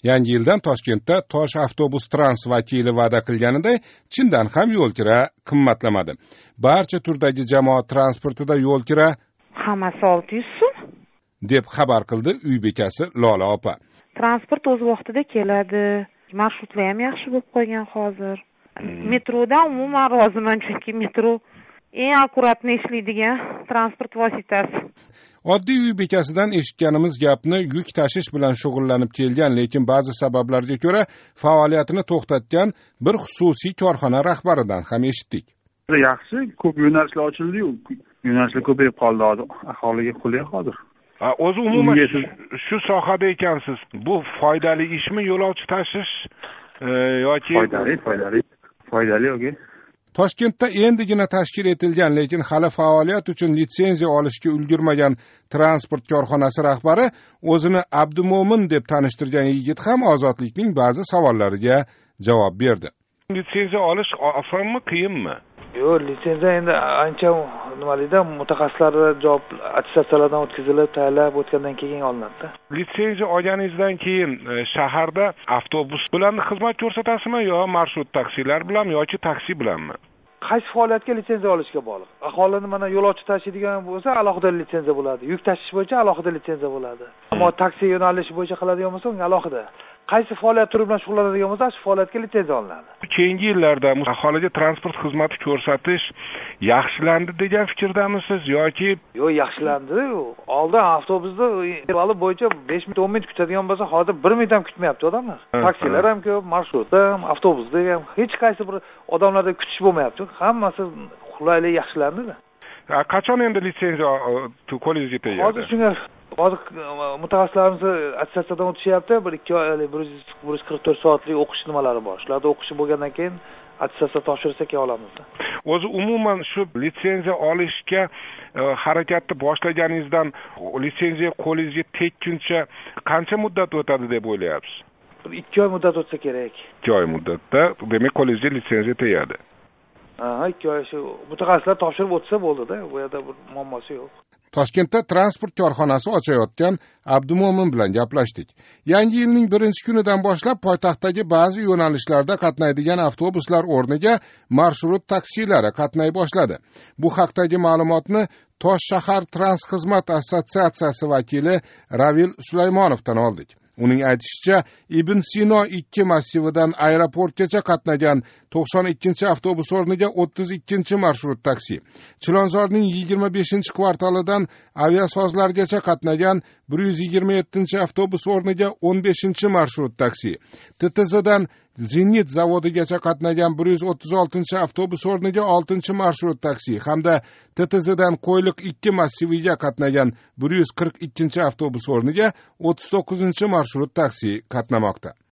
Yangi yildan Toshkentda Tosh avtobus trans vakili va'da qilganiday chindan ham yo'l kira qimmatlamadi. Barcha turdagi jamoat transportida yo'l kira hammasi 600 so'm deb xabar qildi uy bekasi Lola opa. Transport o'z vaqtida keladi. Marshrutlar ham yaxshi bo'lib qolgan hozir. Metrodan umuman roziman, chunki metro eng akkuratni ishlaydigan transport vositasi. Oddiy uy bekasidan eshitganimiz gapni yuk tashish bilan shug'ullanib kelgan, lekin ba'zi sabablarga ko'ra faoliyatini to'xtatgan bir xususiy korxona rahbaridan ham eshitdik. Yaxshi, ko'p yo'nalishlar ochildi-yu, yo'nalishlar ko'payib qoldi hozir. Aholiga qulay hozir. O'zi umuman shu sohada ekansiz. Bu foydali ishmi yo'lovchi tashish yoki foydali yoki Toshkentda endigina tashkil etilgan, lekin hali faoliyat uchun litsenziya olishga ulgurmagan transport korxonasi rahbari o'zini Abdumo'min deb tanishtirgan yigit ham Ozodlikning ba'zi savollariga javob berdi. Litsenziya olish osonmi, qiyinmi? Yo'q, litsenziya endi ancha nimalikda mutaxassislar javob attestatsiyalardan o'tkazilib, tayyorlab o'tgandan keyin olinadi. Litsenziya olganingizdan keyin shaharda avtobus bilan xizmat ko'rsatasizmi yo marshrut taksilar bilanmi yoki taksi bilanmi? Qaysi faoliyatga litsenziya olishga bog'liq. Aholini mana yo'lovchi tashiydigan bo'lsa, alohida litsenziya bo'ladi. Yuk tashish bo'yicha alohida litsenziya bo'ladi. Ammo taksi yo'nalishi bo'yicha qiladigan bo'lsa, unga alohida. Qaysi faoliyat turi bilan shug'ullanadigan bo'lsa, shu faoliyatga litsenziya olinadi. Keyingi yillarda aholiga transport xizmati ko'rsatish yaxshilandi degan fikrdamisiz yoki? Yo'q, yaxshilandi. Oldin avtobusda intervali bo'yicha 5 minut, 10 minut kutadigan bo'lsa, hozir 1 minut ham kutmayapti odamlar. Taksilar ham ko'p, marshrutda ham, avtobusda ham hech qaysi bir odamlarda kutish bo'lmayapti. Hammasi qulaylik yaxshilandi-da. Qachon endi litsenziya qo'lingizga tegadi? Hozir shunga mutaxassislarimiz attestatsiyadan o'tishyapti. 2 oylik 144 soatlik o'qish nimalari bor. Shularda o'qishi bo'lgandan keyin attestatsiya topshirsak olamiz. O'zi umuman shu litsenziya olishga harakatni boshlaganingizdan litsenziya qo'lingizga tekkuncha qancha muddat o'tadi deb o'ylayapsiz? 2 oy muddat o'tsa kerak. 2 oy muddatda demak qo'lingizga litsenziya tegadi. 2 oy shu mutaxassislar topshirib o'tsa bo'ldi-da, bu yerda bir muammosi yo'q. Toshkentda transport korxonasi ochayotgan Abdumo'min bilan gaplashdik. Yangi yilning 1-kunidan boshlab poytaxtdagi ba'zi yo'nalishlarda qatnaydigan avtobuslar o'rniga marshrut taksilari qatnay boshladi. Bu haqdagi ma'lumotni Tosh shahar Transxizmat assotsiatsiyasi vakili Ravil Sulaymonovdan oldik. Uning aytishicha, Ibn Sino 2 massividan aeroportgacha qatnagan 92-avtobus o'rniga 32-marshrut taksi, Chilonzorning 25-kvartalidan aviasozlargacha qatnagan 127-avtobus o'rniga 15-marshrut taksi, TTZdan Zenit zavodigacha qatnagan 136-avtobus o'rniga 6-marshrut taksi hamda TTZdan Qo'yliq 2 massiviga qatnagan 142-avtobus o'rniga 39-marshrut taksi qatnamoqda.